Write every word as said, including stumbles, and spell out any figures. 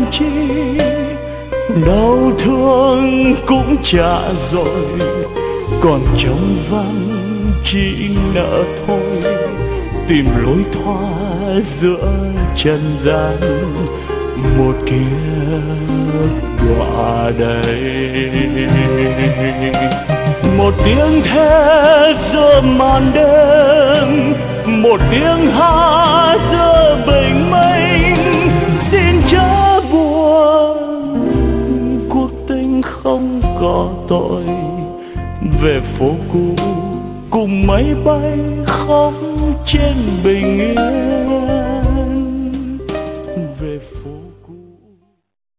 chi, đau thương cũng trả rồi, còn trong vắng chỉ nợ thôi. Tìm lối thoát giữa trần gian, một kia đọa đầy. Một tiếng thét giữa màn đêm, một tiếng hát giữa bình minh. Xin chớ buồn, cuộc tình không có tội. Về phố cũ cùng máy bay khóc trên bình yên.